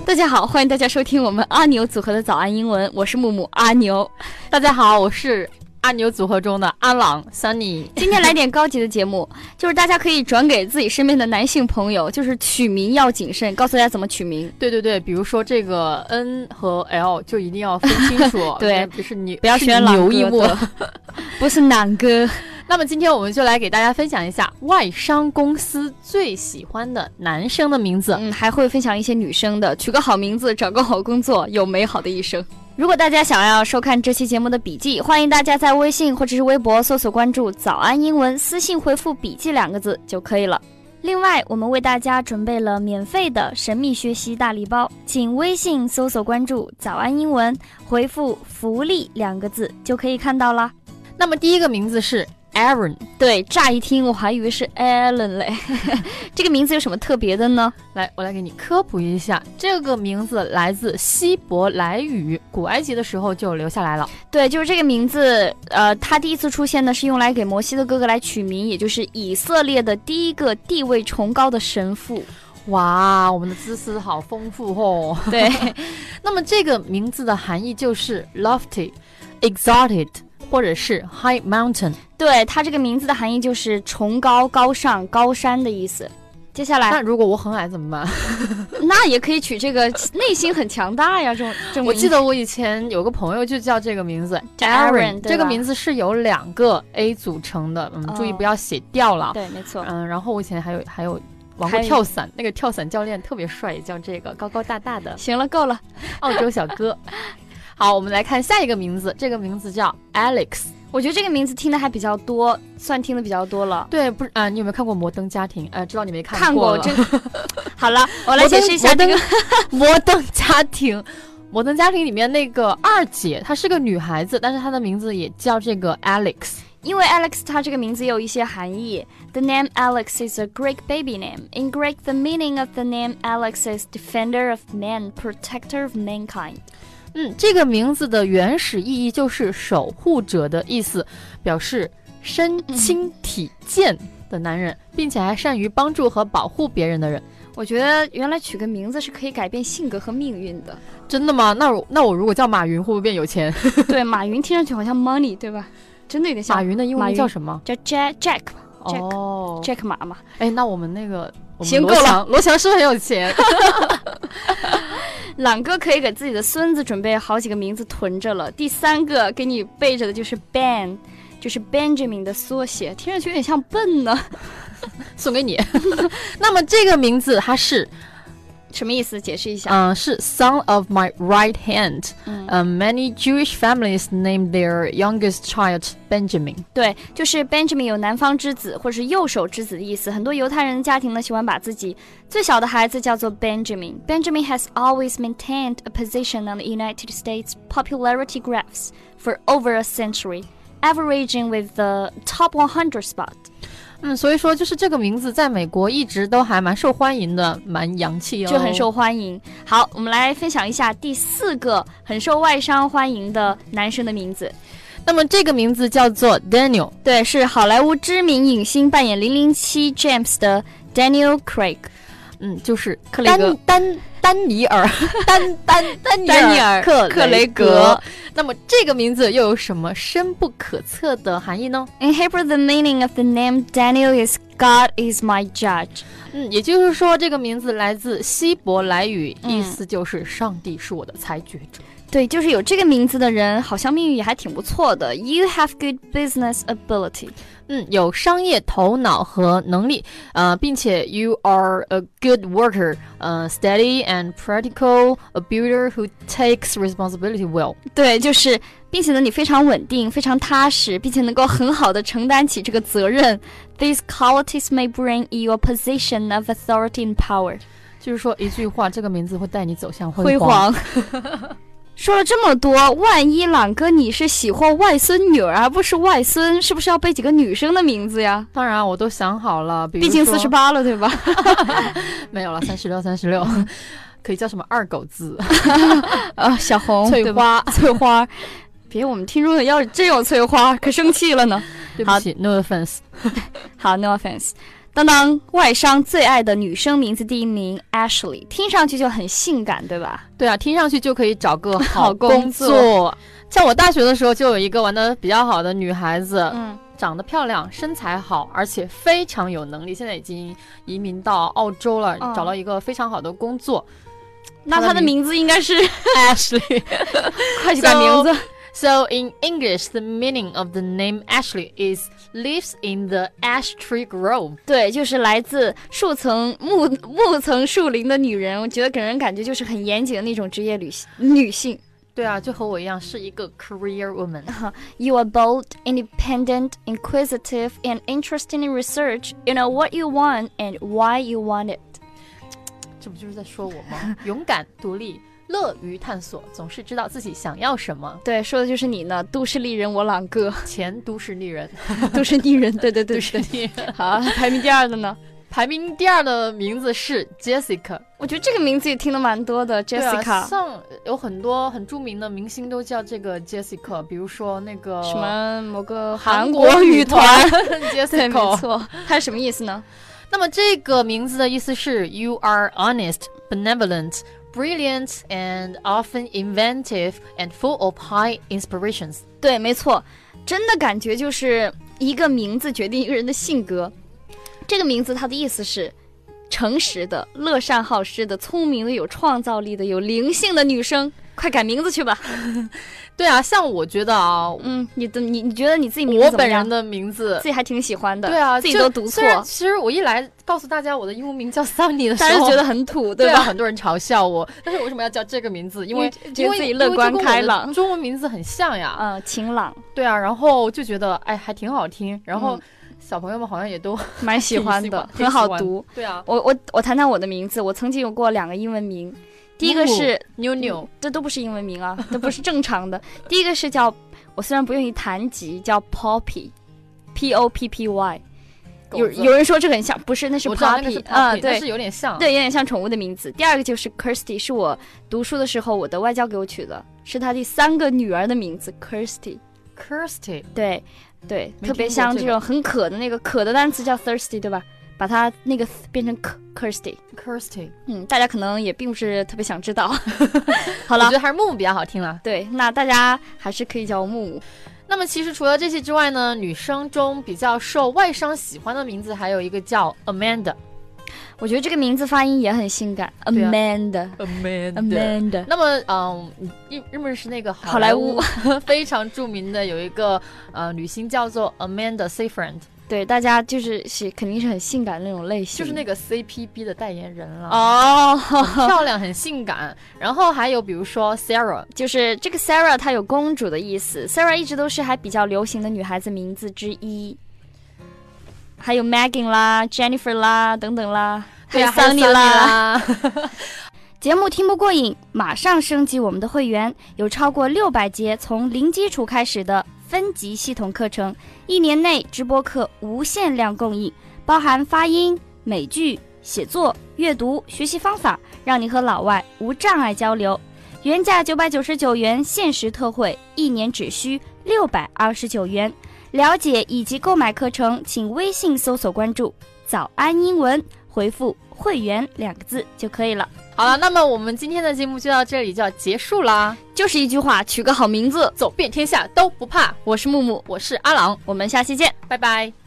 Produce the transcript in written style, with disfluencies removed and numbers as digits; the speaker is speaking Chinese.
大家好，欢迎大家收听我们阿牛组合的早安英文，我是木木阿牛。 大家好，我是阿牛组合中的阿朗 Sunny。 今天来点高级的节目，就是大家可以转给自己身边的男性朋友，就是取名要谨慎，告诉大家怎么取名。 对对对，比如说这个 N 和 L 就一定要分清楚。 对， 不是你不要选牛一目， 不是男哥。 那么今天我们就来给大家分享一下外商公司最喜欢的男生的名字， 还会分享一些女生的，取个好名字，找个好工作，有美好的一生。如果大家想要收看这期节目的笔记，欢迎大家在微信或者是微博搜索关注早安英文，私信回复笔记2个字就可以了。另外，我们为大家准备了免费的神秘学习大礼包，请微信搜索关注早安英文，回复福利2个字就可以看到了。 那么第一个名字是Aaron。 对，乍一听我还以为是 Alan 嘞。这个名字有什么特别的呢？ 来，我来给你科普一下，这个名字来自希伯来语，古埃及的时候就留下来了。 对，就是这个名字，它第一次出现呢是用来给摩西的哥哥来取名，也就是以色列的第一个地位崇高的神父。 哇，我们的知识好丰富哦。 对。 那么这个名字的含义就是 lofty, exalted或者是 high mountain。 对，它这个名字的含义就是崇高、高尚、高山的意思。接下来， 那如果我很矮怎么办？ 那也可以取这个内心很强大呀，这种。 我记得我以前有个朋友就叫这个名字 Aaron， 这个名字是由2个 A 组成的，注意不要写掉了。 对，没错。 然后我以前还有玩过跳伞，那个跳伞教练特别帅，也叫这个，高高大大的。 行了，够了， 澳洲小哥。好，我们来看下一个名字，这个名字叫 Alex。 我觉得这个名字听的还比较多，算听的比较多了。 对，不是你有没有看过《摩登家庭》？知道你没看过。看过这个。好了，我来解释一下这个摩登家庭。摩登家庭里面那个二姐，她是个女孩子，但是她的名字也叫这个 Alex。 因为 Alex 它这个名字也有一些含义。 The name Alex is a Greek baby name. In Greek, the meaning of the name Alex is defender of man, protector of mankind. 这个名字的原始意义就是守护者的意思，表示身轻体健的男人，并且还善于帮助和保护别人的人。 我觉得原来取个名字是可以改变性格和命运的。 真的吗？那我如果叫马云会不会变有钱？ 对，马云听上去好像 money 对吧？真的有点像。 马云的英文叫什么？ 叫 Jack 吧。 哦 Jack 马嘛。 那我们那个行，够了。 罗翔是不是很有钱？ 朗哥可以给自己的孙子准备好几个名字囤着了。第3个给你备着的就是 Ben， 就是 Benjamin 的缩写，听上去有点像笨呢。 送给你。那么这个名字它是什么意思？解释一下。 是 son of my right hand。Many Jewish families name their youngest child Benjamin。 对，就是 Benjamin 有南方之子或是右手之子的意思。很多犹太人的家庭呢，喜欢把自己最小的孩子叫做 Benjamin。 Benjamin has always maintained a position on the United States popularity graphs for over a century, averaging with the top 100 spot。 所以说就是这个名字在美国一直都还蛮受欢迎的，蛮洋气哦， 就很受欢迎。好，我们来分享一下第4个很受外商欢迎的男生的名字。 那么这个名字叫做 Daniel。 对，是好莱坞知名影星扮演007 James 的 Daniel Craig。 就是克雷格丹尼尔克雷格。那么这个名字又有什么深不可测的含义呢？ In Hebrew, the meaning of the name Daniel is God is my judge。 也就是说这个名字来自希伯来语，意思就是上帝是我的裁决者。 对，就是有这个名字的人好像命运也还挺不错的。 You have good business ability。 有商业头脑和能力，并且 you are a good worker, steady and practical, a builder who takes responsibility well。 对，就是并且呢你非常稳定，非常踏实，并且能够很好的承担起这个责任。 These qualities may bring you a position of authority and power。 就是说一句话，这个名字会带你走向辉煌。说了这么多，万一朗哥你是喜欢外孙女儿而不是外孙，是不是要背几个女生的名字呀？ 当然我都想好了， 毕竟48了对吧？ 没有了，36可以叫什么二狗子。 小红、 翠花翠花。别，我们听众要真有翠花可生气了呢。 对不起， no offense。 好， no offense。 当当，外商最爱的女生名字第1名 Ashley， 听上去就很性感，对吧？ 对啊，听上去就可以找个好工工作。 像我大学的时候就有一个玩得比较好的女孩子，长得漂亮，身材好，而且非常有能力，现在已经移民到澳洲了，找到一个非常好的工作。 那她的名字应该是 Ashley， 快去改名字。 So in English, the meaning of the name Ashley is lives in the ash tree grove. 对，就是来自木层树林的女人。我觉得给人感觉就是很严谨的那种职业女性。 对啊，就和我一样是一个 career woman. You are bold, independent, inquisitive, and interested in research. You know what you want and why you want it. 这不就是在说我吗？勇敢、独立。乐于探索，总是知道自己想要什么。 对，说的就是你呢，都市丽人我朗哥， 前都市丽人， 都市丽人，对， 都市丽人。 好，排名第2的呢？ 排名第2的名字是 Jessica， 我觉得这个名字也听得蛮多的。Jessica， 像有很多很著名的明星都叫这个 Jessica， 比如说那个什么某个韩国女团 Jessica， 没错，它是什么意思呢？ 那么这个名字的意思是 You are honest, benevolent.Brilliant and often inventive and full of high inspirations. 对，没错，真的感觉就是一个名字决定一个人的性格。这个名字它的意思是诚实的、乐善好施的、聪明的、有创造力的、有灵性的女生。快改名字去吧。 对啊，像我觉得啊， 你觉得你自己名字怎么样？ 我本人的名字自己还挺喜欢的。 对啊， 自己都读错。 其实我一来告诉大家我的英文名叫 Sunny 的时候， 大家觉得很土，对吧？ 对啊，很多人嘲笑我。但是我为什么要叫这个名字？因为觉得自己乐观开朗， 中文名字很像呀。 晴朗。 对啊，然后就觉得还挺好听，然后小朋友们好像也都蛮喜欢的，很好读。 对啊， 我谈谈我的名字，我曾经有过2个英文名。第一个是妞妞， 这都不是英文名啊，这不是正常的。第一个是叫，我虽然不愿意谈及，叫 Poppy， P-O-P-P-Y。有人说这很像，不是，那是 Poppy 啊，对，是有点像， 对，有点像宠物的名字。第2个就是 Kirsty， 是我读书的时候我的外教给我取的，是他第3个女儿的名字 Kirsty。对，特别像这种很渴的那个渴的单词叫 thirsty， 对吧？把它那个变成 Kirsty， 大家可能也并不是特别想知道。好了， 我觉得还是木木比较好听了。 对，那大家还是可以叫我木木。 那么其实除了这些之外呢，女生中比较受外商喜欢的名字还有一个叫 Amanda。 我觉得这个名字发音也很性感。Amanda。 那么你认不认识那个好莱坞非常著名的有一个女星叫做 Amanda Seyfried？ 对，大家就是肯定是很性感的那种类型， 就是那个 CPB 的代言人了。很漂亮，很性感。然后还有比如说 Sarah， 就是这个 Sarah 她有公主的意思。Sarah 一直都是还比较流行的女孩子名字之一。还有 Megan 啦 Jennifer 啦等等啦，还有 Sunny 啦。节目听不过瘾，马上升级我们的会员，有超过600节从零基础开始的分级系统课程，1年内直播课无限量供应，包含发音、美剧、写作、阅读、学习方法，让你和老外无障碍交流。原价999元，限时特惠，1年只需629元。了解以及购买课程，请微信搜索关注早安英文，回复会员2个字就可以了。 好了，那么我们今天的节目就到这里就要结束啦。 就是一句话，取个好名字， 走遍天下都不怕。 我是木木， 我是阿朗， 我们下期见， 拜拜。